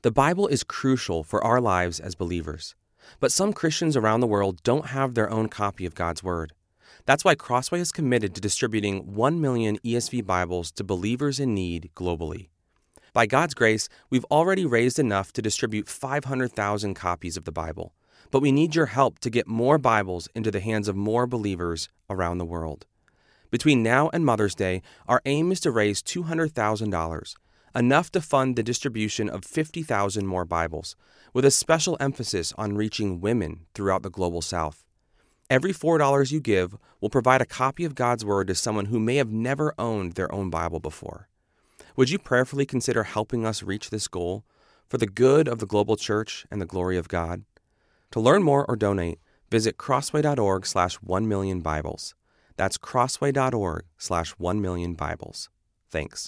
The Bible is crucial for our lives as believers, but some Christians around the world don't have their own copy of God's Word. That's why Crossway is committed to distributing 1 million ESV Bibles to believers in need globally. By God's grace, we've already raised enough to distribute 500,000 copies of the Bible, but we need your help to get more Bibles into the hands of more believers around the world. Between now and Mother's Day, our aim is to raise $200,000, enough to fund the distribution of 50,000 more Bibles, with a special emphasis on reaching women throughout the global South. Every $4 you give will provide a copy of God's Word to someone who may have never owned their own Bible before. Would you prayerfully consider helping us reach this goal for the good of the global church and the glory of God? To learn more or donate, visit crossway.org/1millionbibles. That's crossway.org/1millionbibles. Thanks.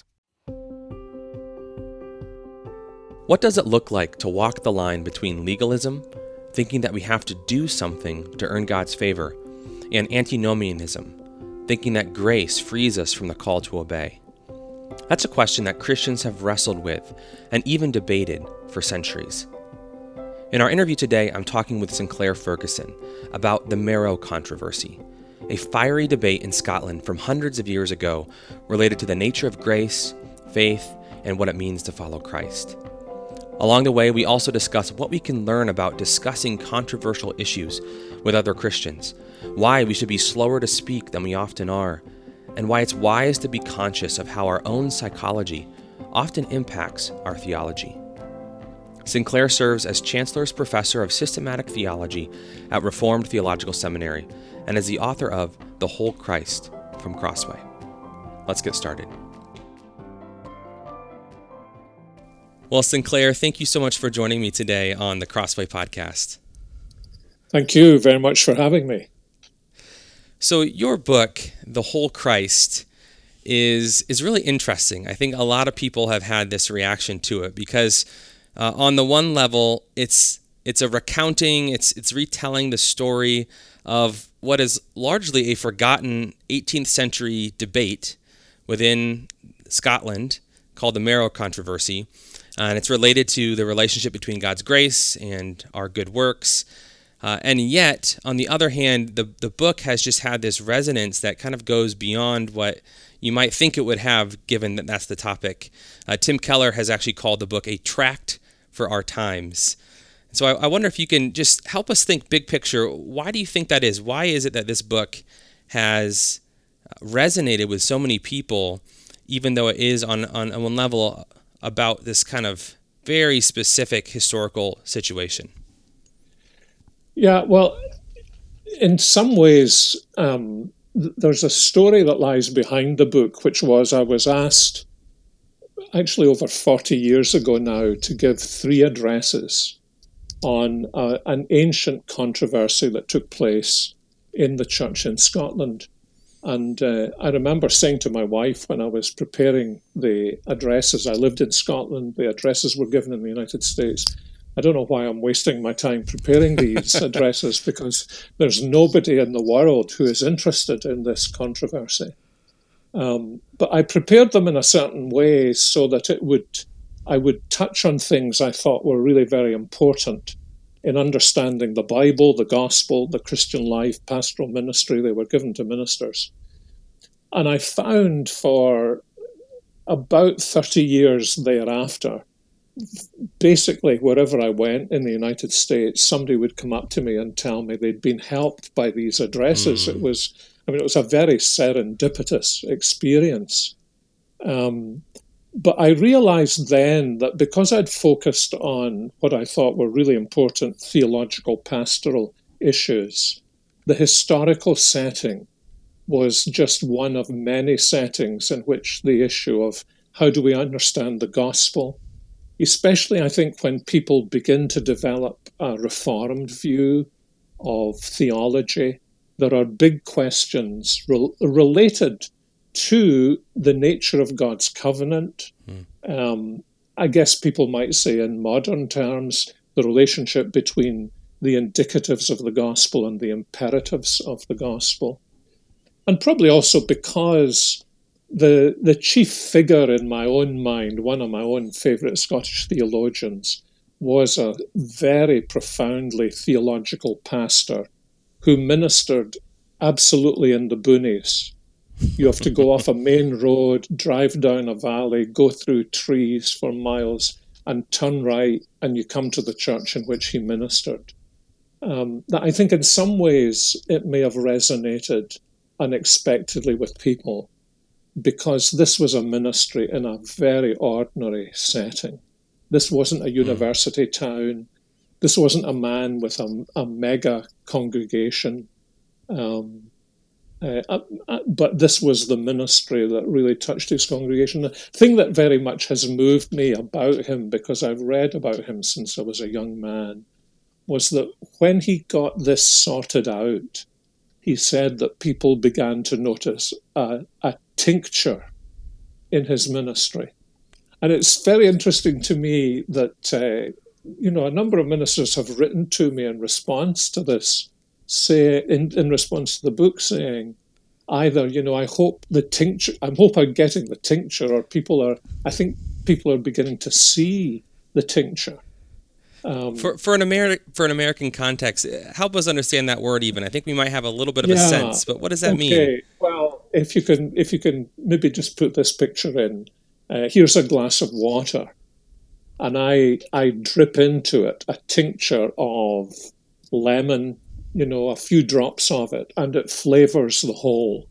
What does it look like to walk the line between legalism, thinking that we have to do something to earn God's favor, and antinomianism, thinking that grace frees us from the call to obey? That's a question that Christians have wrestled with and even debated for centuries. In our interview today, I'm talking with Sinclair Ferguson about the Marrow controversy, a fiery debate in Scotland from hundreds of years ago related to the nature of grace, faith, and what it means to follow Christ. Along the way, we also discuss what we can learn about discussing controversial issues with other Christians, why we should be slower to speak than we often are, and why it's wise to be conscious of how our own psychology often impacts our theology. Sinclair serves as Chancellor's Professor of Systematic Theology at Reformed Theological Seminary and is the author of The Whole Christ from Crossway. Let's get started. Well, Sinclair, thank you so much for joining me today on the Crossway podcast. Thank you very much for having me. So your book, The Whole Christ, is really interesting. I think a lot of people have had this reaction to it because on the one level, it's a recounting, it's retelling the story of what is largely a forgotten 18th century debate within Scotland called the Marrow controversy. And it's related to the relationship between God's grace and our good works. And yet, on the other hand, the book has just had this resonance that kind of goes beyond what you might think it would have, given that that's the topic. Tim Keller has actually called the book a tract for our times. So I wonder if you can just help us think big picture. Why do you think that is? Why is it that this book has resonated with so many people, even though it is on one level about this kind of very specific historical situation? Yeah, well, in some ways, there's a story that lies behind the book, which was I was asked, actually over 40 years ago now, to give 3 addresses on an ancient controversy that took place in the church in Scotland. And I remember saying to my wife when I was preparing the addresses, I lived in Scotland, the addresses were given in the United States. I don't know why I'm wasting my time preparing these addresses because there's nobody in the world who is interested in this controversy. But I prepared them in a certain way so that I would touch on things I thought were really very important in understanding the Bible, the gospel, the Christian life, pastoral ministry. They were given to ministers. And I found for about 30 years thereafter, basically wherever I went in the United States, somebody would come up to me and tell me they'd been helped by these addresses. It was a very serendipitous experience. But I realized then that because I'd focused on what I thought were really important theological pastoral issues, the historical setting was just one of many settings in which the issue of how do we understand the gospel, especially I think when people begin to develop a reformed view of theology, there are big questions related to the nature of God's covenant. I guess people might say in modern terms, the relationship between the indicatives of the gospel and the imperatives of the gospel. And probably also because the chief figure in my own mind, one of my own favourite Scottish theologians, was a very profoundly theological pastor who ministered absolutely in the boonies. You have to go off a main road, drive down a valley, go through trees for miles, and turn right, and you come to the church in which he ministered. That I think in some ways it may have resonated unexpectedly with people because this was a ministry in a very ordinary setting. This wasn't a university town. This wasn't a man with a mega congregation. But this was the ministry that really touched his congregation. The thing that very much has moved me about him, because I've read about him since I was a young man, was that when he got this sorted out, he said that people began to notice a tincture in his ministry. And it's very interesting to me that, a number of ministers have written to me in response to this, in response to the book, saying, either, I hope I'm getting the tincture, or I think people are beginning to see the tincture. For an American context, help us understand that word. Even I think we might have a little bit of a sense, but what does that mean? Well, if you can maybe just put this picture in. Here's a glass of water, and I drip into it a tincture of lemon, a few drops of it, and it flavors the whole.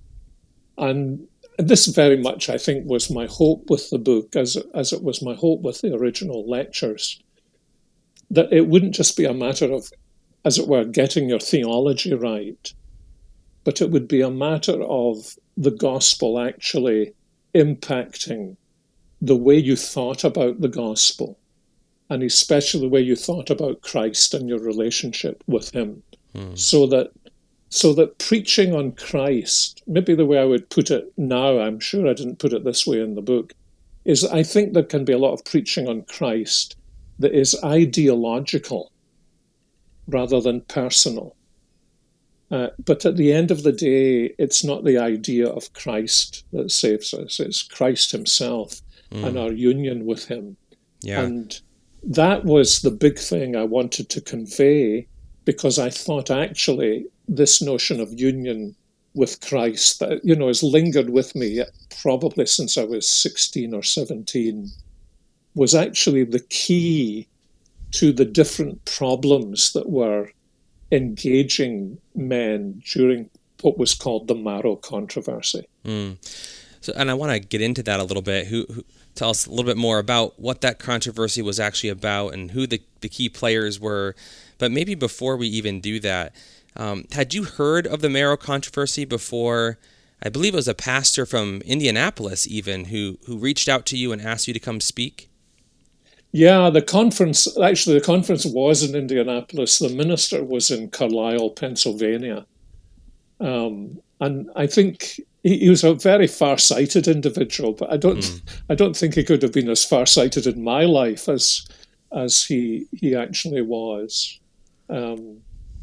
And this very much, I think, was my hope with the book, as it was my hope with the original lectures, that it wouldn't just be a matter of, as it were, getting your theology right, but it would be a matter of the gospel actually impacting the way you thought about the gospel, and especially the way you thought about Christ and your relationship with him. So that preaching on Christ, maybe the way I would put it now, I'm sure I didn't put it this way in the book, is I think there can be a lot of preaching on Christ that is ideological rather than personal. But at the end of the day, it's not the idea of Christ that saves us. It's Christ himself and our union with him. Yeah. And that was the big thing I wanted to convey, because I thought actually this notion of union with Christ that, has lingered with me probably since I was 16 or 17 was actually the key to the different problems that were engaging men during what was called the Marrow controversy. So, and I want to get into that a little bit. Who tell us a little bit more about what that controversy was actually about and who the key players were. But maybe before we even do that, had you heard of the Marrow controversy before? I believe it was a pastor from Indianapolis even who reached out to you and asked you to come speak. Yeah, the conference was in Indianapolis. The minister was in Carlisle, Pennsylvania. And I think he was a very far-sighted individual, but I don't think he could have been as far-sighted in my life as he actually was. But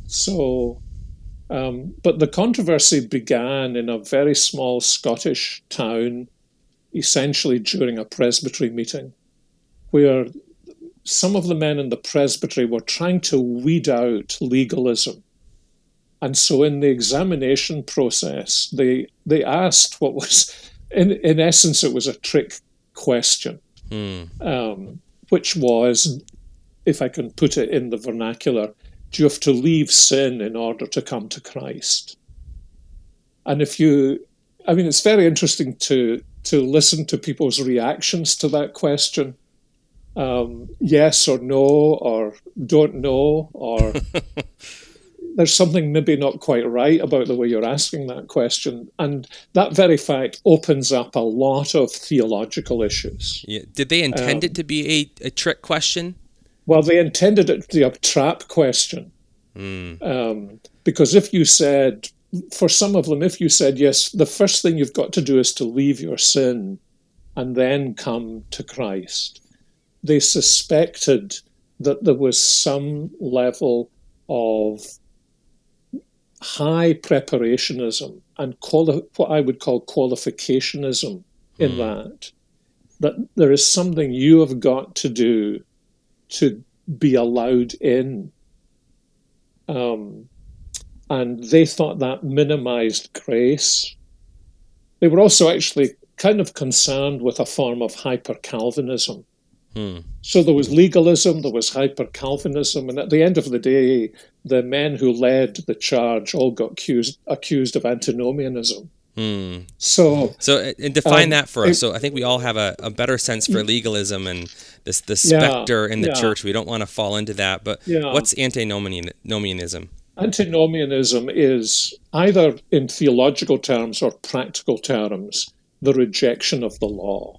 the controversy began in a very small Scottish town, essentially during a presbytery meeting, where some of the men in the presbytery were trying to weed out legalism. And so in the examination process, they asked what was, in essence, it was a trick question, which was, if I can put it in the vernacular, do you have to leave sin in order to come to Christ? And it's very interesting to listen to people's reactions to that question. Yes or no, or don't know, or there's something maybe not quite right about the way you're asking that question. And that very fact opens up a lot of theological issues. Yeah. Did they intend it to be a trick question? Well, they intended it to be a trap question. Because if you said, for some of them, if you said, yes, the first thing you've got to do is to leave your sin and then come to Christ, they suspected that there was some level of high preparationism and what I would call qualificationism in that there is something you have got to do to be allowed in. And they thought that minimized grace. They were also actually kind of concerned with a form of hyper-Calvinism. So there was legalism, there was hyper-Calvinism, and at the end of the day, the men who led the charge all got accused of antinomianism. So and define that for us. So I think we all have a better sense for legalism and the specter in the church. We don't want to fall into that. But what's antinomianism? Antinomianism is, either in theological terms or practical terms, the rejection of the law.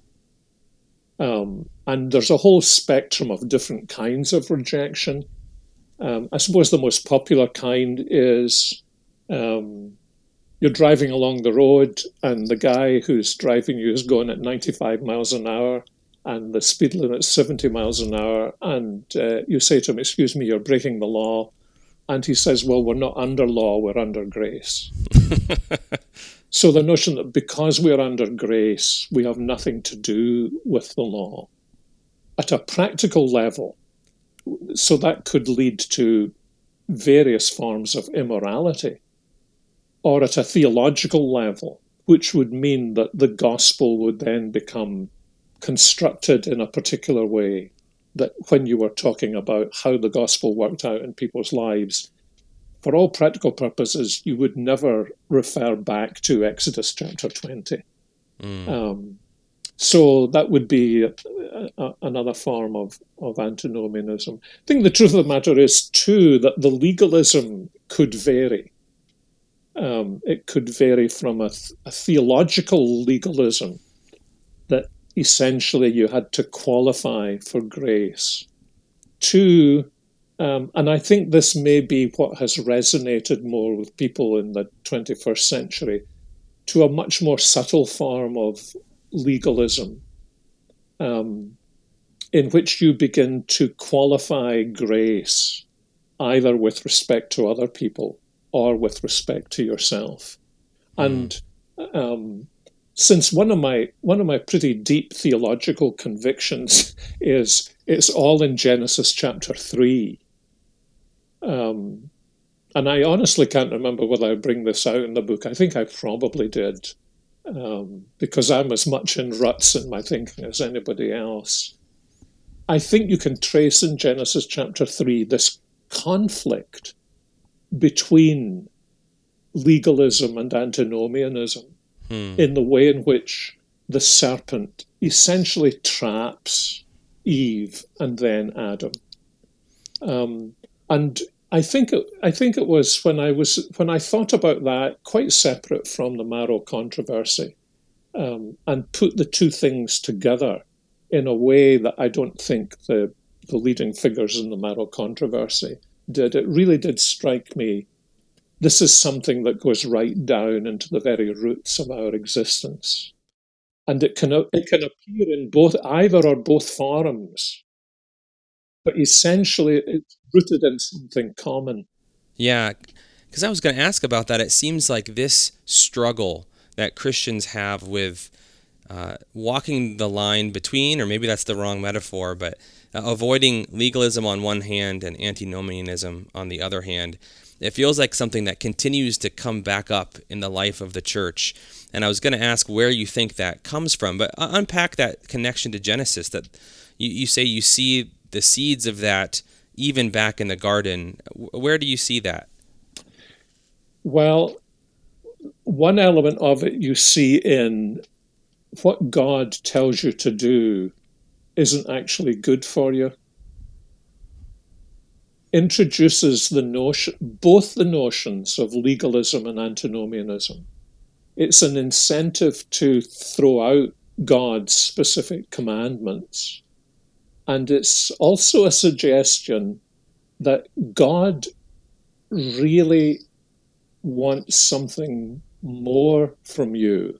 And there's a whole spectrum of different kinds of rejection. I suppose the most popular kind is you're driving along the road and the guy who's driving you is going at 95 miles an hour and the speed limit's 70 miles an hour, and you say to him, "Excuse me, you're breaking the law." And he says, "Well, we're not under law, we're under grace." So the notion that because we're under grace, we have nothing to do with the law. At a practical level, so that could lead to various forms of immorality. Or at a theological level, which would mean that the gospel would then become constructed in a particular way, that when you were talking about how the gospel worked out in people's lives, for all practical purposes, you would never refer back to Exodus chapter 20. So that would be another form of antinomianism. I think the truth of the matter is, too, that the legalism could vary. It could vary from a theological legalism that essentially you had to qualify for grace, to, and I think this may be what has resonated more with people in the 21st century, to a much more subtle form of legalism, in which you begin to qualify grace either with respect to other people or with respect to yourself. And since one of my pretty deep theological convictions is it's all in Genesis chapter 3, and I honestly can't remember whether I bring this out in the book. I think I probably did, because I'm as much in ruts in my thinking as anybody else. I think you can trace in Genesis chapter 3 this conflict between legalism and antinomianism, in the way in which the serpent essentially traps Eve and then Adam. And I think it was when I thought about that, quite separate from the Marrow controversy, and put the two things together in a way that I don't think the leading figures in the Marrow controversy did. It really did strike me, this is something that goes right down into the very roots of our existence. And it can appear in either or both forms, but essentially it's rooted in something common. Yeah, because I was going to ask about that. It seems like this struggle that Christians have with walking the line between, or maybe that's the wrong metaphor, but avoiding legalism on one hand and antinomianism on the other hand, it feels like something that continues to come back up in the life of the church. And I was going to ask where you think that comes from, but unpack that connection to Genesis, that you say you see the seeds of that even back in the garden. Where do you see that? Well, one element of it you see in what God tells you to do isn't actually good for you. Introduces both the notions of legalism and antinomianism. It's an incentive to throw out God's specific commandments. And it's also a suggestion that God really wants something more from you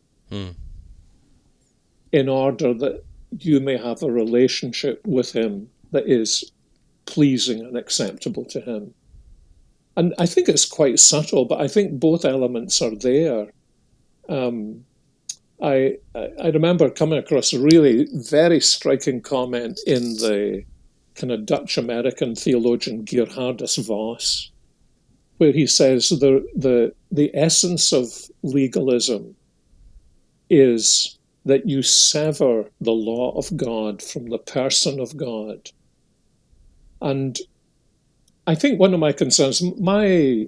in order that you may have a relationship with him that is pleasing and acceptable to him. And I think it's quite subtle, but I think both elements are there. I remember coming across a really very striking comment in the kind of Dutch-American theologian Geerhardus Vos, where he says the essence of legalism is that you sever the law of God from the person of God. And I think one of my concerns, my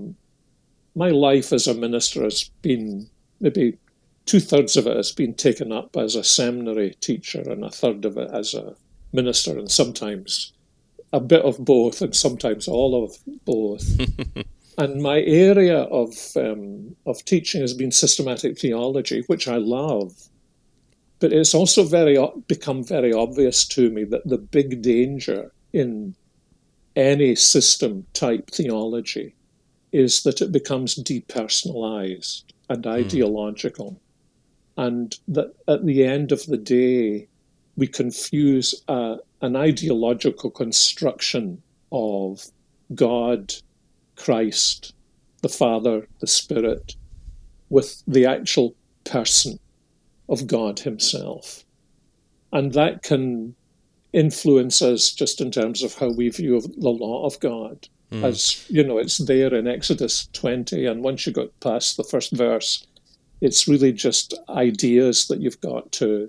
life as a minister has been, maybe 2/3 of it has been taken up as a seminary teacher, and 1/3 of it as a minister, and sometimes a bit of both, and sometimes all of both. And my area of teaching has been systematic theology, which I love. But it's also become very obvious to me that the big danger in any system type theology is that it becomes depersonalized and ideological. And that at the end of the day, we confuse an ideological construction of God, Christ, the Father, the Spirit, with the actual person of God himself. And that can influence us just in terms of how we view the law of God. As, it's there in Exodus 20, and once you got past the first verse, it's really just ideas that you've got to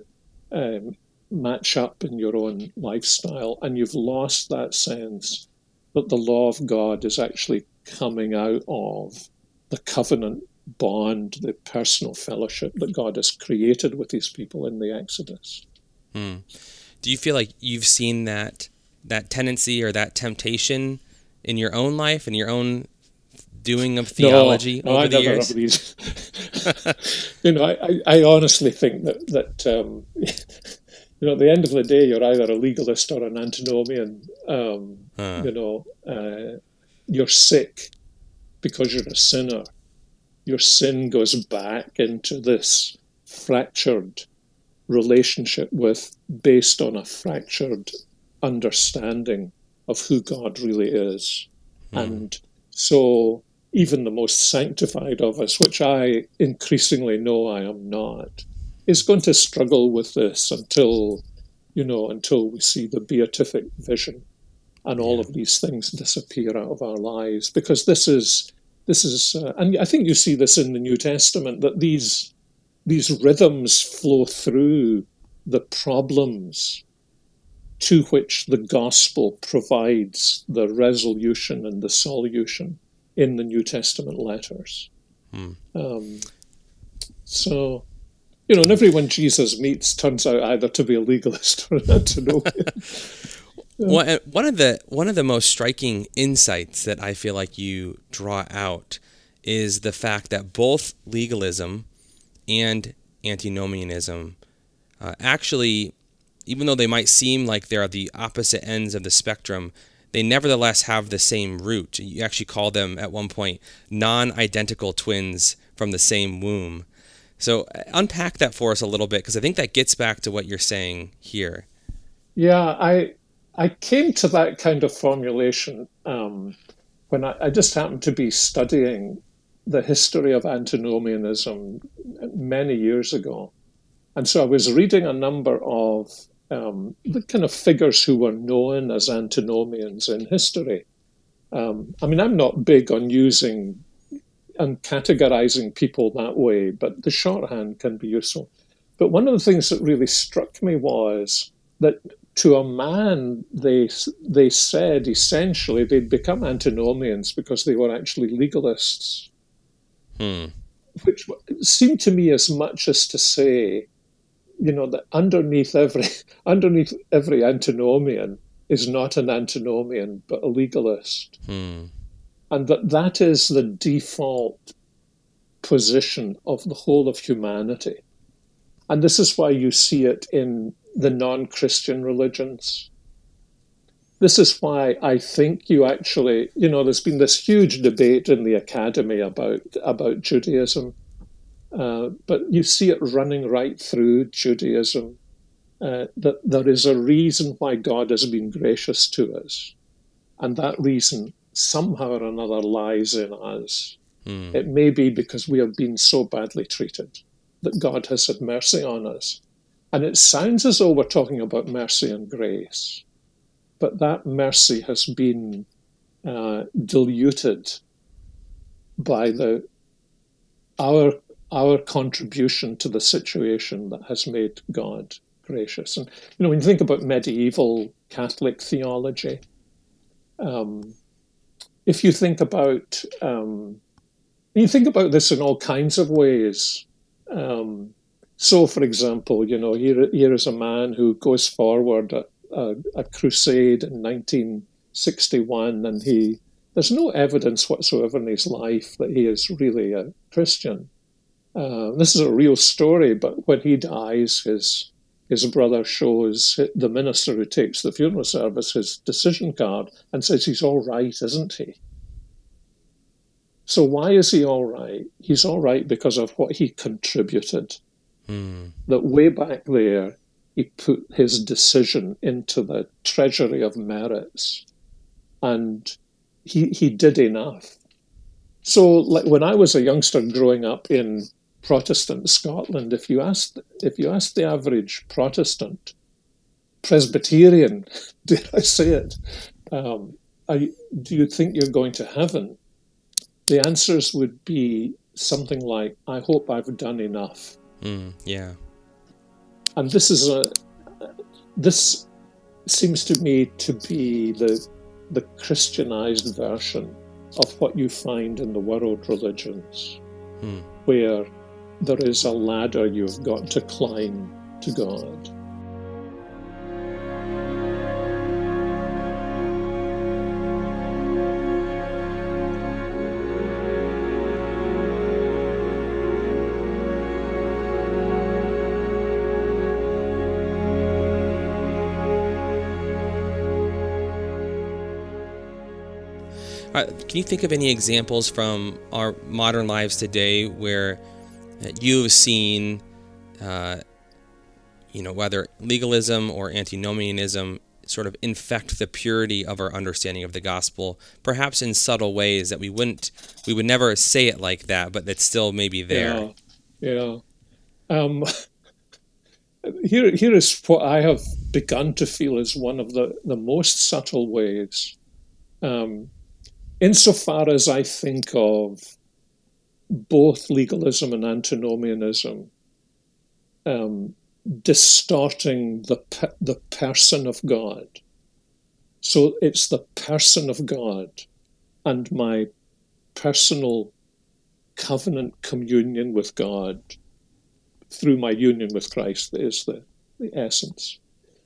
match up in your own lifestyle, and you've lost that sense that the law of God is actually coming out of the covenant bond, the personal fellowship that God has created with his people in the Exodus. Do you feel like you've seen that tendency or that temptation in your own life, in your own doing of theology over the years? No, I never have these. I honestly think that at the end of the day, you're either a legalist or an antinomian. You're sick because you're a sinner. Your sin goes back into this fractured relationship based on a fractured understanding of who God really is. And so even the most sanctified of us, which I increasingly know I am not, is going to struggle with this until we see the beatific vision and all of these things disappear out of our lives. Because this is, and I think you see this in the New Testament, that these rhythms flow through the problems to which the gospel provides the resolution and the solution in the New Testament letters. So, and everyone Jesus meets turns out either to be a legalist or an antinomian. Well, one of the most striking insights that I feel like you draw out is the fact that both legalism and antinomianism actually, even though they might seem like they're at the opposite ends of the spectrum, they nevertheless have the same root. You actually call them at one point non-identical twins from the same womb. So unpack that for us a little bit, because I think that gets back to what you're saying here. Yeah, I came to that kind of formulation when I just happened to be studying the history of antinomianism many years ago. And so I was reading a number of the kind of figures who were known as antinomians in history. I'm not big on using and categorizing people that way, but the shorthand can be useful. But one of the things that really struck me was that to a man, they said essentially they'd become antinomians because they were actually legalists. Which seemed to me as much as to say, that underneath every antinomian is not an antinomian, but a legalist. And that is the default position of the whole of humanity. And this is why you see it in the non-Christian religions. This is why I think you actually, there's been this huge debate in the academy about Judaism, but you see it running right through Judaism, that there is a reason why God has been gracious to us. And that reason somehow or another lies in us. It may be because we have been so badly treated that God has had mercy on us. And it sounds as though we're talking about mercy and grace. but that mercy has been diluted by our contribution to the situation that has made God gracious. And when you think about medieval Catholic theology, if you think about this in all kinds of ways. So, for example, here is a man who goes forward a crusade in 1961, and there's no evidence whatsoever in his life that he is really a Christian. This is a real story, but when he dies, his brother shows the minister who takes the funeral service his decision card and says he's all right, isn't he? So why is he all right? He's all right because of what he contributed. That way back there, he put his decision into the treasury of merits, and he did enough. So, like when I was a youngster growing up in Protestant Scotland, if you asked the average Protestant, Presbyterian, dare I say it, do you think you're going to heaven? The answers would be something like, I hope I've done enough. Yeah. And this seems to me to be the Christianized version of what you find in the world religions, where there is a ladder you've got to climb to God. Can you think of any examples from our modern lives today where you've seen, whether legalism or antinomianism sort of infect the purity of our understanding of the gospel, perhaps in subtle ways that we would never say it like that, but that's still maybe there? Yeah. Here is what I have begun to feel is one of the most subtle ways. Insofar as I think of both legalism and antinomianism distorting the person of God. So it's the person of God and my personal covenant communion with God through my union with Christ that is the essence.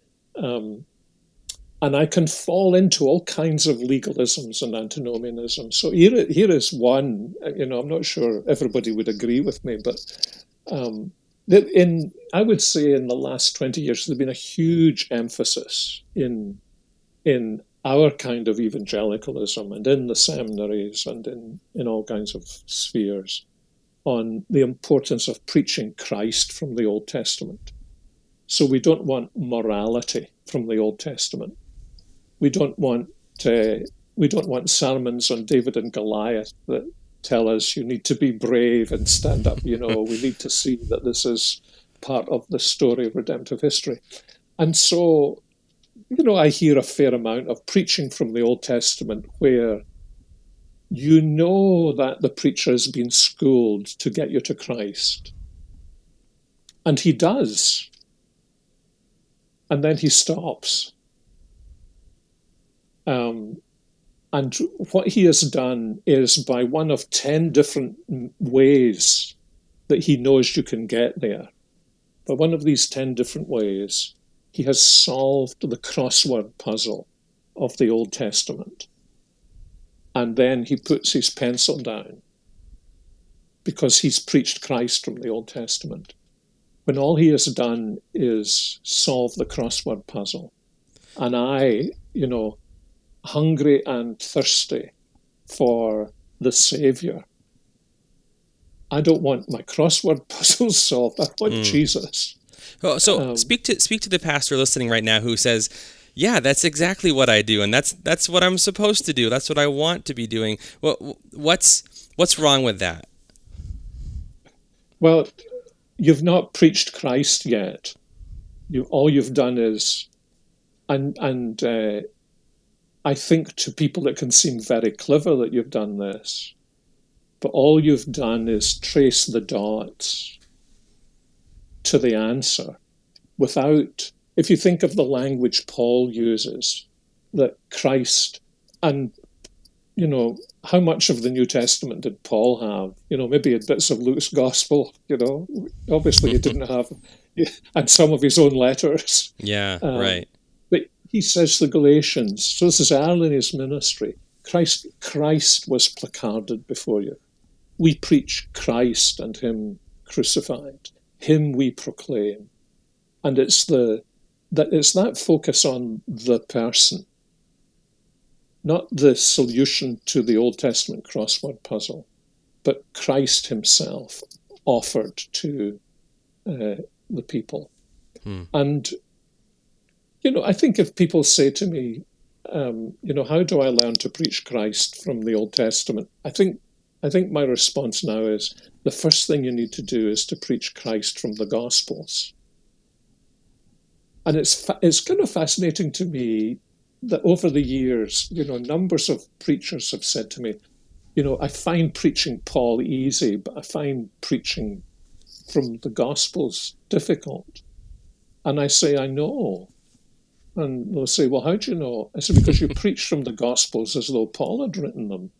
And I can fall into all kinds of legalisms and antinomianism. So here is one, I'm not sure everybody would agree with me, but I would say in the last 20 years, there's been a huge emphasis in our kind of evangelicalism and in the seminaries and in all kinds of spheres on the importance of preaching Christ from the Old Testament. So we don't want morality from the Old Testament. We don't want sermons on David and Goliath that tell us you need to be brave and stand up. We need to see that this is part of the story of redemptive history. And so, I hear a fair amount of preaching from the Old Testament where that the preacher has been schooled to get you to Christ. And he does. And then he stops. And what he has done is, by one of 10 different ways that he knows you can get there, by one of these 10 different ways, he has solved the crossword puzzle of the Old Testament. And then he puts his pencil down because he's preached Christ from the Old Testament, when all he has done is solve the crossword puzzle. And I, hungry and thirsty for the Savior, I don't want my crossword puzzles solved. I want Jesus. Well, so speak to the pastor listening right now who says, "Yeah, that's exactly what I do, and that's what I'm supposed to do. That's what I want to be doing." Well, what's wrong with that? Well, you've not preached Christ yet. All you've done is, and I think to people it can seem very clever that you've done this, but all you've done is trace the dots to the answer without, if you think of the language Paul uses, that Christ, and, how much of the New Testament did Paul have? Maybe had bits of Luke's gospel, obviously he didn't have, and some of his own letters. Yeah, right. But he says the Galatians, so this is early in his ministry, Christ was placarded before you. We preach Christ and him crucified. Him we proclaim. And it's that focus on the person, not the solution to the Old Testament crossword puzzle, but Christ himself offered to the people. And, I think if people say to me, how do I learn to preach Christ from the Old Testament? I think my response now is the first thing you need to do is to preach Christ from the Gospels. And it's kind of fascinating to me that over the years, numbers of preachers have said to me, I find preaching Paul easy, but I find preaching from the Gospels difficult. And I say, I know. And they'll say, well, how do you know? I say, because you preach from the Gospels as though Paul had written them.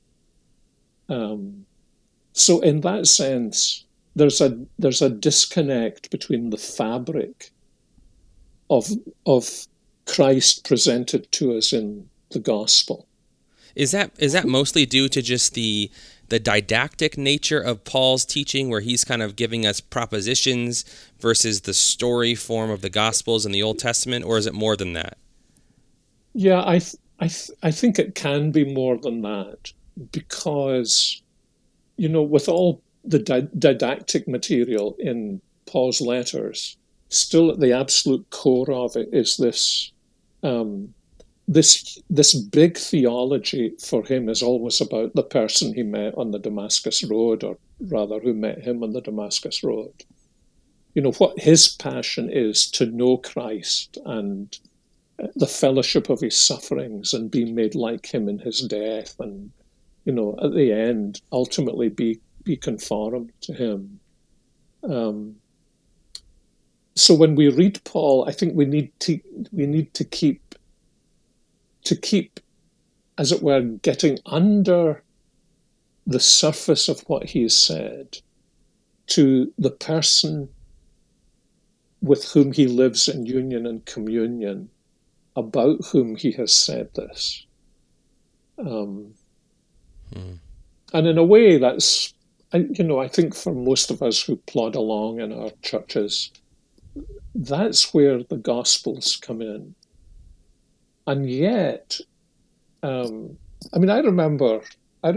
So in that sense, there's a disconnect between the fabric of Christ presented to us in the gospel. Is that mostly due to just the didactic nature of Paul's teaching, where he's kind of giving us propositions versus the story form of the Gospels in the Old Testament, or is it more than that? Yeah, I think it can be more than that, because, with all the didactic material in Paul's letters, still at the absolute core of it is this big theology for him is always about the person he met on the Damascus Road, or rather who met him on the Damascus Road. What his passion is to know Christ and the fellowship of his sufferings and be made like him in his death, and, at the end, ultimately be conformed to him. So when we read Paul, I think we need to keep, as it were, getting under the surface of what he has said to the person with whom he lives in union and communion, about whom he has said this. And in a way, that's, I think for most of us who plod along in our churches, that's where the Gospels come in. And yet, I remember, I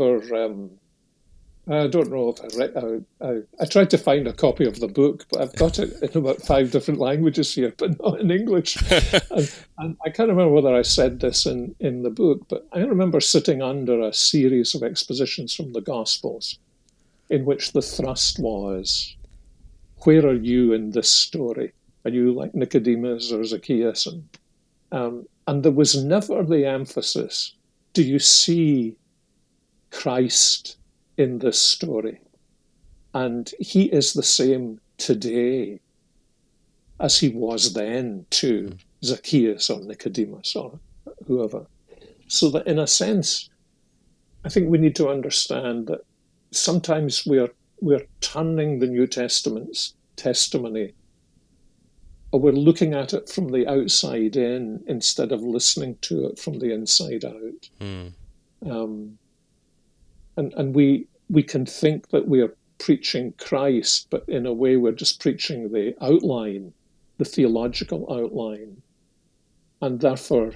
don't know if I tried to find a copy of the book, but I've got it in about 5 different languages here, but not in English. and I can't remember whether I said this in the book, but I remember sitting under a series of expositions from the Gospels in which the thrust was, where are you in this story? Are you like Nicodemus or Zacchaeus? And there was never the emphasis, do you see Christ in this story? And he is the same today as he was then to Zacchaeus or Nicodemus or whoever. So that in a sense, I think we need to understand that sometimes we're turning the New Testament's testimony, or we're looking at it from the outside in instead of listening to it from the inside out. And we can think that we are preaching Christ, but in a way we're just preaching the outline, the theological outline. And therefore,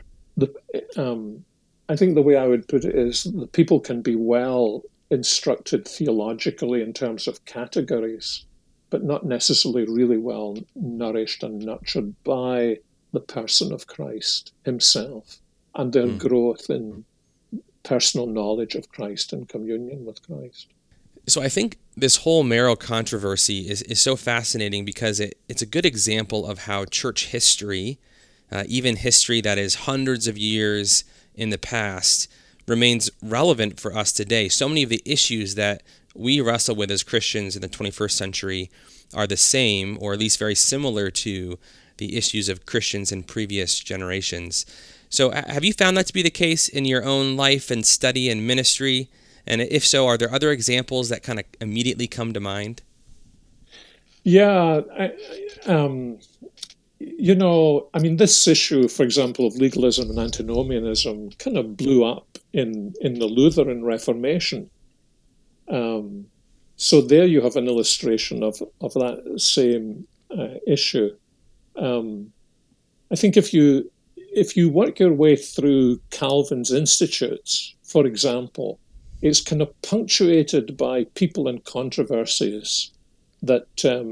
I think the way I would put it is the people can be well instructed theologically in terms of categories, but not necessarily really well nourished and nurtured by the person of Christ himself and their growth in personal knowledge of Christ and communion with Christ. So I think this whole Marrow controversy is so fascinating because it's a good example of how church history even history that is hundreds of years in the past, remains relevant for us today. So many of the issues that we wrestle with as Christians in the 21st century are the same, or at least very similar to the issues of Christians in previous generations. So have you found that to be the case in your own life and study and ministry? And if so, are there other examples that kind of immediately come to mind? Yeah, this issue, for example, of legalism and antinomianism kind of blew up in the Lutheran Reformation. So there you have an illustration of that same issue. I think if you work your way through Calvin's Institutes, for example, it's kind of punctuated by people and controversies that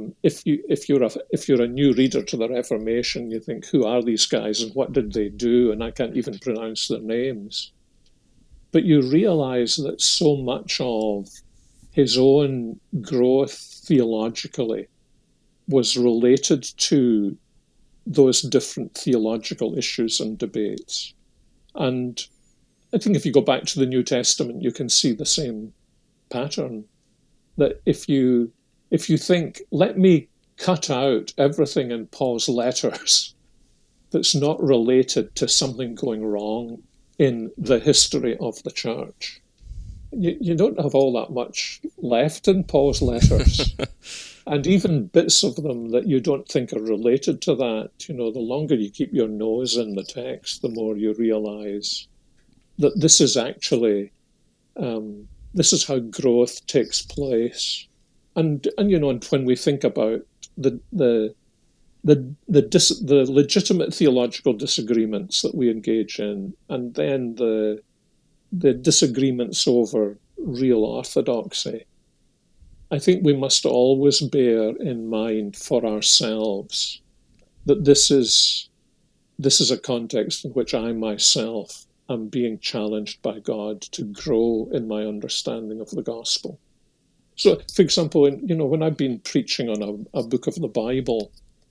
if you're a new reader to the Reformation, you think, who are these guys and what did they do? And I can't even pronounce their names. But you realize that so much of his own growth theologically was related to those different theological issues and debates. And I think if you go back to the New Testament, you can see the same pattern, that if you think, let me cut out everything in Paul's letters that's not related to something going wrong in the history of the church, you don't have all that much left in Paul's letters. And even bits of them that you don't think are related to that, the longer you keep your nose in the text, the more you realize that this is actually, this is how growth takes place. And when we think about the legitimate theological disagreements that we engage in, and then the disagreements over real orthodoxy, I think we must always bear in mind for ourselves that this is a context in which I myself am being challenged by God to grow in my understanding of the gospel. So, for example, when I've been preaching on a book of the Bible,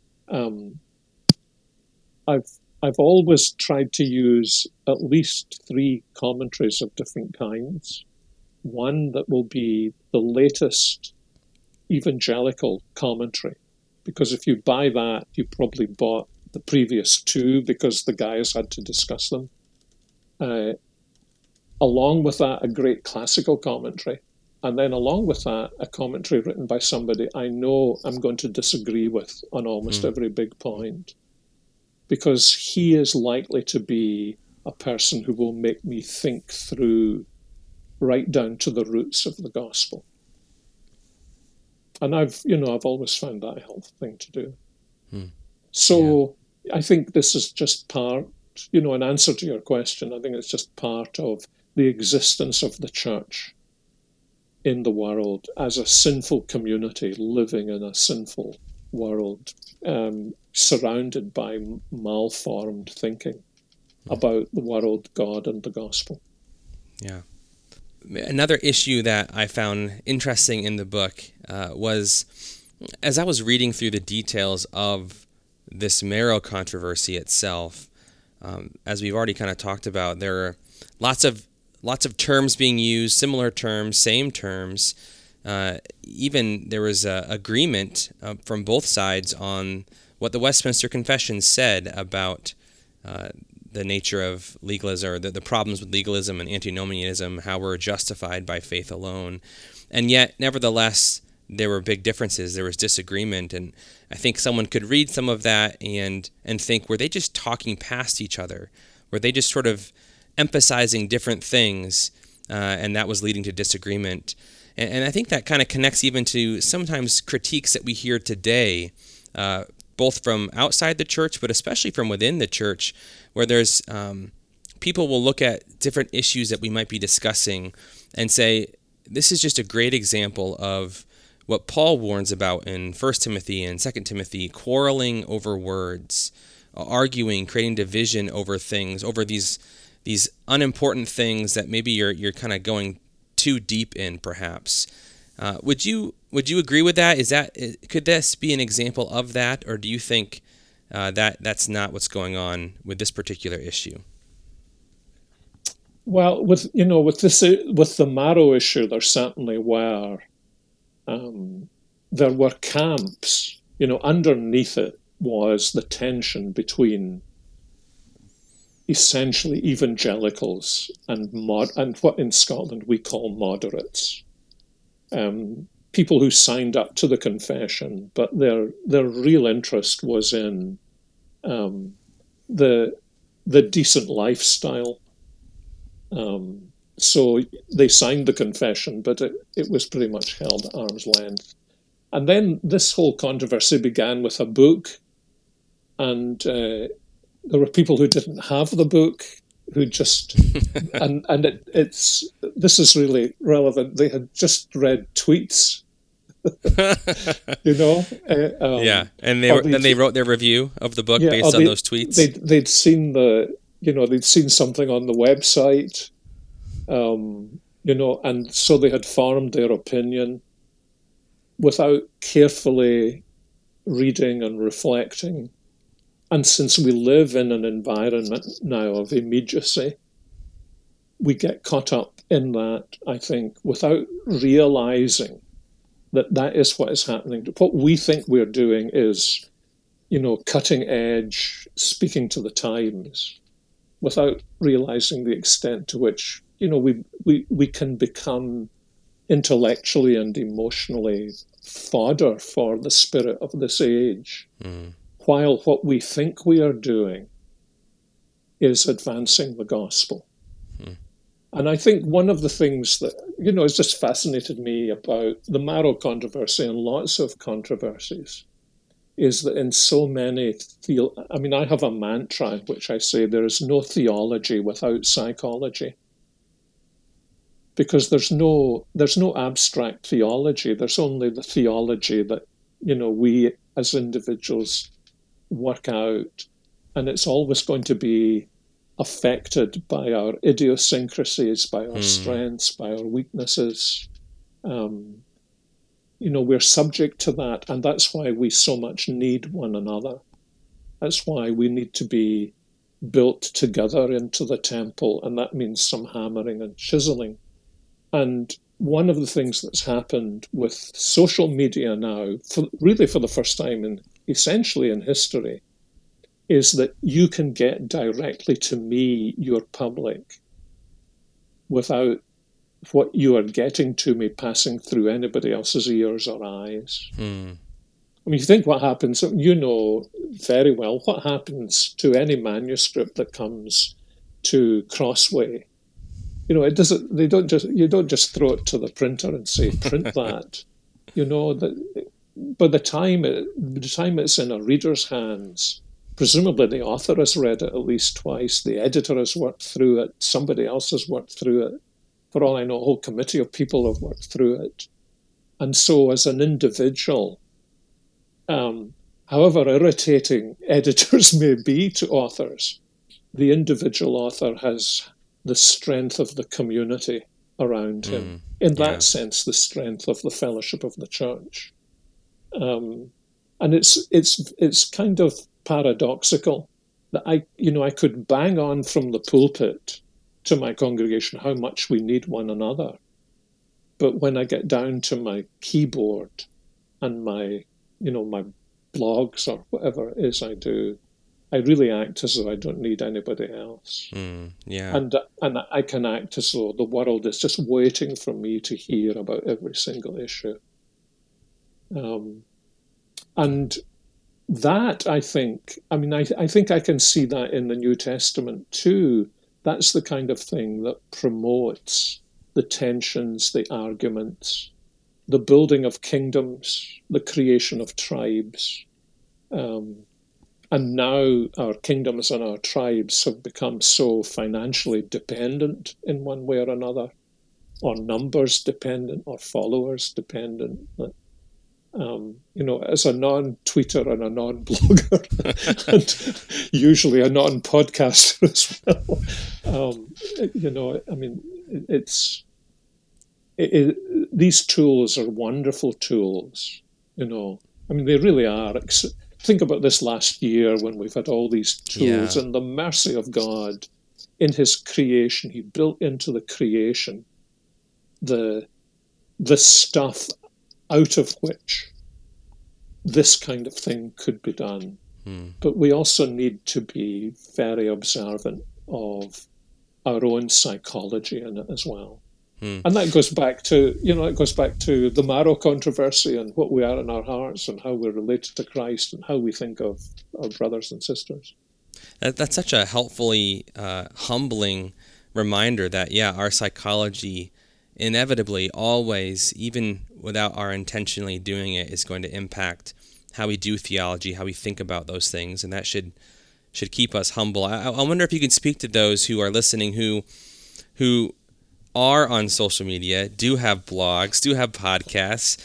I've always tried to use at least 3 commentaries of different kinds. One that will be the latest evangelical commentary, because if you buy that, you probably bought the previous 2 because the guys had to discuss them. Along with that, a great classical commentary. And then along with that, a commentary written by somebody I know I'm going to disagree with on almost every big point, because he is likely to be a person who will make me think through right down to the roots of the gospel. And I've always found that a healthy thing to do. So yeah. I think this is just part, in answer to your question, I think it's just part of the existence of the church in the world as a sinful community living in a sinful world, surrounded by malformed thinking about the world, God, and the gospel. Yeah. Another issue that I found interesting in the book was, as I was reading through the details of this Marrow controversy itself, as we've already kind of talked about, there are lots of terms being used, similar terms, same terms. Even there was an agreement from both sides on what the Westminster Confession said about the nature of legalism, or the problems with legalism and antinomianism, how we're justified by faith alone. And yet, nevertheless, there were big differences. There was disagreement, and I think someone could read some of that and think, were they just talking past each other? Were they just sort of emphasizing different things, and that was leading to disagreement? And I think that kind of connects even to sometimes critiques that we hear today, both from outside the church, but especially from within the church, where there's people will look at different issues that we might be discussing and say, this is just a great example of what Paul warns about in 1 Timothy and 2 Timothy, quarreling over words, arguing, creating division over things, over these unimportant things that maybe you're kind of going too deep in, perhaps. Would you agree with that? Could this be an example of that, or do you think that's not what's going on with this particular issue. Well, with the Marrow issue, there certainly were there were camps. Underneath it was the tension between essentially evangelicals and what in Scotland we call moderates. People who signed up to the confession, but their real interest was in the decent lifestyle. So they signed the confession, but it was pretty much held at arm's length. And then this whole controversy began with a book, and there were people who didn't have the book who just this is really relevant. They had just read tweets. Yeah, and they wrote their review of the book based on those tweets. They'd seen they'd seen something on the website, and so they had formed their opinion without carefully reading and reflecting. And since we live in an environment now of immediacy, we get caught up in that, I think, without realizing that is what is happening. What we think we're doing is, cutting edge, speaking to the times, without realizing the extent to which, we can become intellectually and emotionally fodder for the spirit of this age, while what we think we are doing is advancing the gospel. And I think one of the things that, has just fascinated me about the Marrow controversy and lots of controversies is that in so many, I have a mantra in which I say there is no theology without psychology. Because there's no abstract theology. There's only the theology that, we as individuals work out. And it's always going to be affected by our idiosyncrasies, by our strengths, by our weaknesses. We're subject to that, and that's why we so much need one another. That's why we need to be built together into the temple, and that means some hammering and chiseling. And one of the things that's happened with social media now, for the first time essentially in history, is that you can get directly to me, your public, without what you are getting to me passing through anybody else's ears or eyes. You think what happens, very well what happens to any manuscript that comes to Crossway. You don't just throw it to the printer and say, print that. That by the time it's in a reader's hands, presumably the author has read it at least twice, the editor has worked through it, somebody else has worked through it. For all I know, a whole committee of people have worked through it. And so as an individual, however irritating editors may be to authors, the individual author has the strength of the community around him. In that sense, the strength of the fellowship of the church. And it's kind of paradoxical that I could bang on from the pulpit to my congregation how much we need one another. But when I get down to my keyboard and my blogs or whatever it is I do, I really act as though I don't need anybody else. And I can act as though the world is just waiting for me to hear about every single issue. And that, I think I can see that in the New Testament too. That's the kind of thing that promotes the tensions, the arguments, the building of kingdoms, the creation of tribes. And now our kingdoms and our tribes have become so financially dependent in one way or another, or numbers dependent, or followers dependent, that as a non-tweeter and a non-blogger, and usually a non-podcaster as well, these tools are wonderful tools. They really are. think about this last year when we've had all these tools and the mercy of God in his creation. He built into the creation the stuff out of which this kind of thing could be done. But we also need to be very observant of our own psychology in it as well. And that goes back to, the Marrow controversy and what we are in our hearts and how we're related to Christ and how we think of our brothers and sisters. That's such a helpfully humbling reminder that, our psychology inevitably always, even without our intentionally doing it, is going to impact how we do theology, how we think about those things, and that should keep us humble. I wonder if you can speak to those who are listening who are on social media, do have blogs, do have podcasts.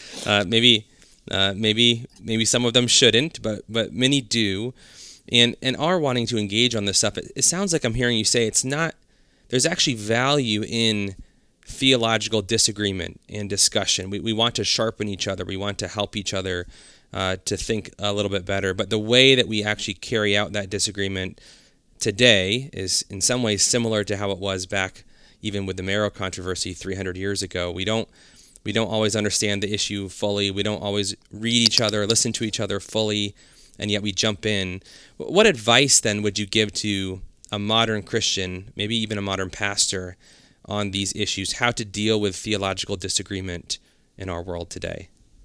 Maybe some of them shouldn't, but many do, and are wanting to engage on this stuff. It sounds like I'm hearing you say there's actually value in theological disagreement and discussion. We want to sharpen each other. We want to help each other to think a little bit better. But the way that we actually carry out that disagreement today is in some ways similar to how it was back even with the Marrow controversy 300 years ago. We don't always understand the issue fully. We don't always read each other, listen to each other fully, and yet we jump in. What advice then would you give to a modern Christian, maybe even a modern pastor, on these issues, how to deal with theological disagreement in our world today?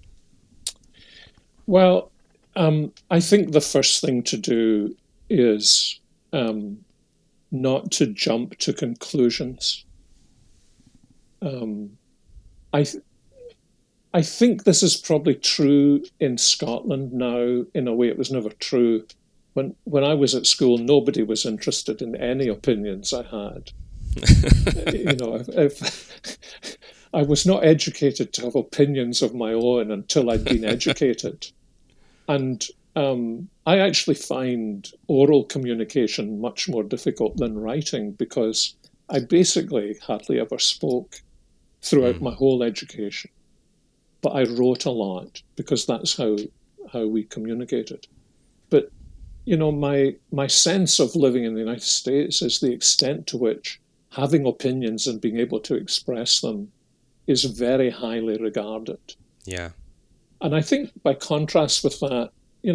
Well, I think the first thing to do is not to jump to conclusions. I think this is probably true in Scotland now in a way it was never true. When I was at school, nobody was interested in any opinions I had. If I was not educated to have opinions of my own until I'd been educated. And I actually find oral communication much more difficult than writing because I basically hardly ever spoke throughout my whole education. But I wrote a lot because that's how we communicated. But, my sense of living in the United States is the extent to which having opinions and being able to express them is very highly regarded. Yeah. And I think by contrast with that,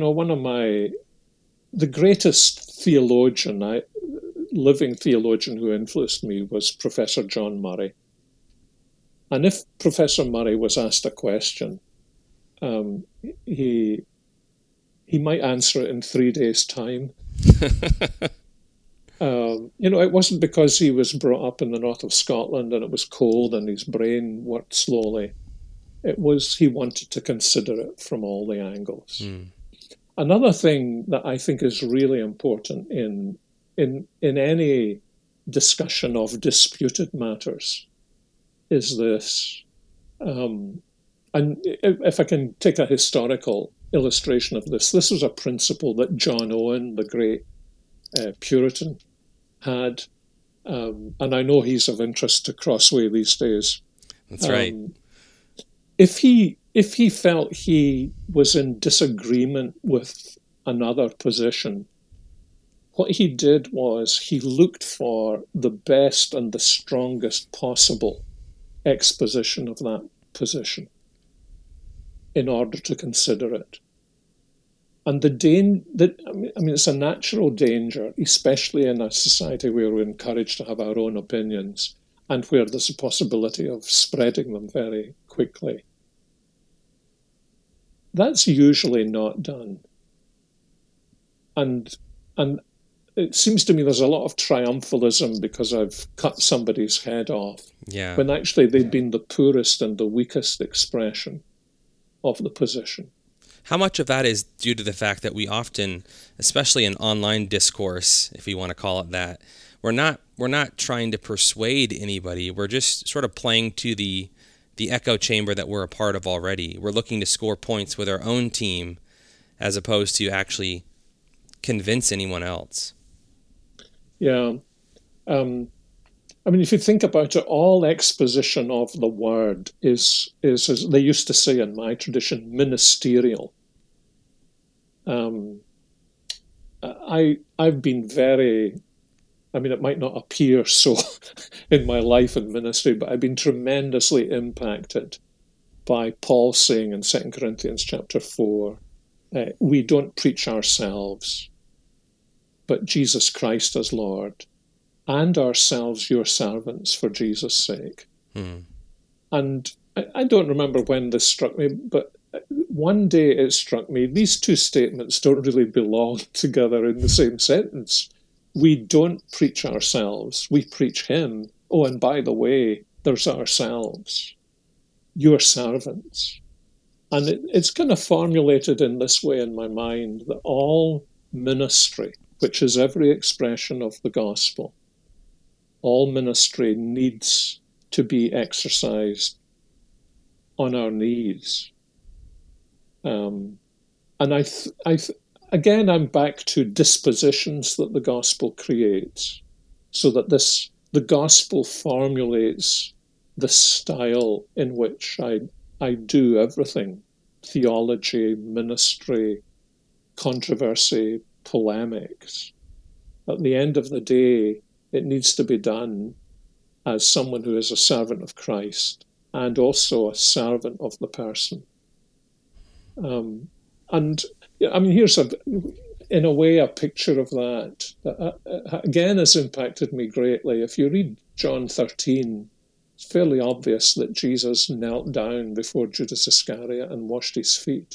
the greatest living theologian who influenced me was Professor John Murray. And if Professor Murray was asked a question, he might answer it in 3 days' time. It wasn't because he was brought up in the north of Scotland and it was cold and his brain worked slowly. It was he wanted to consider it from all the angles. Another thing that I think is really important in any discussion of disputed matters is this. And if I can take a historical illustration of this was a principle that John Owen, the great Puritan, had. And I know he's of interest to Crossway these days. That's right. If he felt he was in disagreement with another position, what he did was he looked for the best and the strongest possible exposition of that position in order to consider it. And it's a natural danger, especially in a society where we're encouraged to have our own opinions and where there's a possibility of spreading them very quickly. That's usually not done. And it seems to me there's a lot of triumphalism because I've cut somebody's head off. Yeah. When actually they've been the poorest and the weakest expression of the position. How much of that is due to the fact that we often, especially in online discourse, if we want to call it that, we're not trying to persuade anybody. We're just sort of playing to the echo chamber that we're a part of already. We're looking to score points with our own team as opposed to actually convince anyone else. Yeah. If you think about it, all exposition of the word is as they used to say in my tradition, ministerial. I've been very, I mean, it might not appear so in my life and ministry, but I've been tremendously impacted by Paul saying in 2 Corinthians chapter 4, we don't preach ourselves, but Jesus Christ as Lord, and ourselves your servants for Jesus' sake. And I don't remember when this struck me, but one day it struck me, these two statements don't really belong together in the same sentence. We don't preach ourselves, we preach him. Oh, and by the way, there's ourselves, your servants. And it's kind of formulated in this way in my mind, that all ministry, which is every expression of the gospel, all ministry needs to be exercised on our knees. And again, I'm back to dispositions that the gospel creates, so that the gospel formulates the style in which I do everything: theology, ministry, controversy, polemics. At the end of the day, it needs to be done as someone who is a servant of Christ and also a servant of the person. And I mean, here's in a way a picture of that again has impacted me greatly. If you read John 13, it's fairly obvious that Jesus knelt down before Judas Iscariot and washed his feet.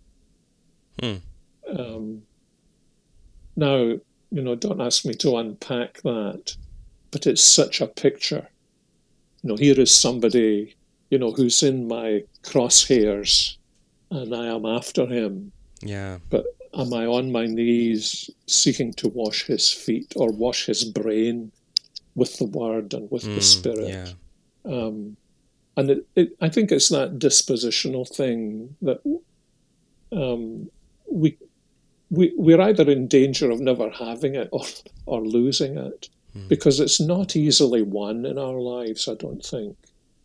Now, don't ask me to unpack that, but it's such a picture. Here is somebody, who's in my crosshairs, and I am after him. Yeah. But am I on my knees seeking to wash his feet or wash his brain with the word and with the Spirit? Yeah. And I think it's that dispositional thing that we're either in danger of never having it or losing it, because it's not easily won in our lives, I don't think.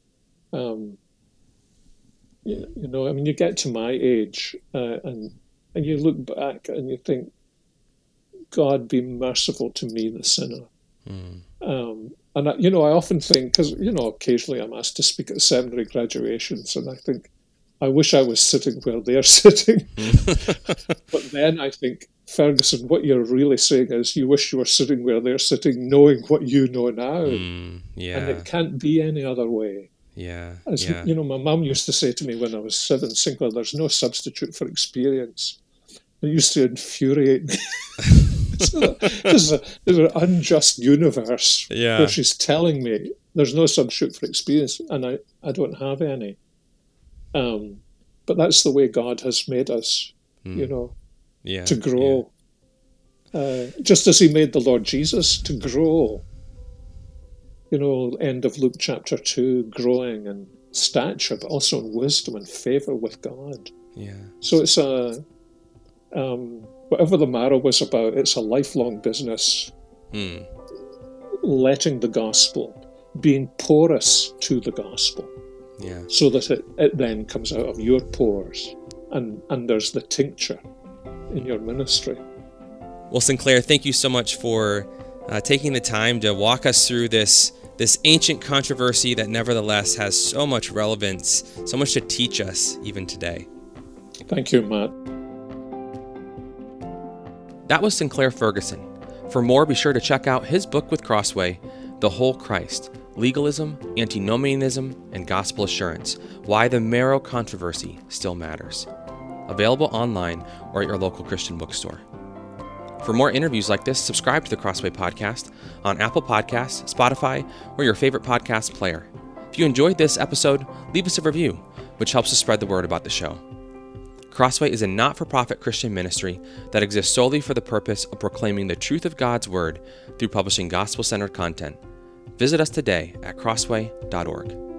You get to my age and you look back and you think, God, be merciful to me, the sinner. And I often think, because occasionally I'm asked to speak at seminary graduations, and I think, I wish I was sitting where they're sitting. But then I think, Ferguson, what you're really saying is you wish you were sitting where they're sitting, knowing what you know now. Yeah. And it can't be any other way. Yeah. My mum used to say to me when I was 7, Sinclair, there's no substitute for experience. It used to infuriate me. There's an unjust universe where she's telling me there's no substitute for experience, and I don't have any. But that's the way God has made us, to grow. Just as he made the Lord Jesus to grow. End of Luke chapter 2, growing in stature, but also in wisdom and favour with God. Yeah. So it's whatever the marrow was about, it's a lifelong business. Letting the gospel, being porous to the gospel. Yeah. So that it then comes out of your pores and there's the tincture in your ministry. Well, Sinclair, thank you so much for taking the time to walk us through this ancient controversy that nevertheless has so much relevance, so much to teach us even today. Thank you, Matt. That was Sinclair Ferguson. For more, be sure to check out his book with Crossway, The Whole Christ: Legalism, Antinomianism, and Gospel Assurance, Why the Marrow Controversy Still Matters. Available online or at your local Christian bookstore. For more interviews like this, subscribe to the Crossway Podcast on Apple Podcasts, Spotify, or your favorite podcast player. If you enjoyed this episode, leave us a review, which helps us spread the word about the show. Crossway is a not-for-profit Christian ministry that exists solely for the purpose of proclaiming the truth of God's Word through publishing gospel-centered content. Visit us today at crossway.org.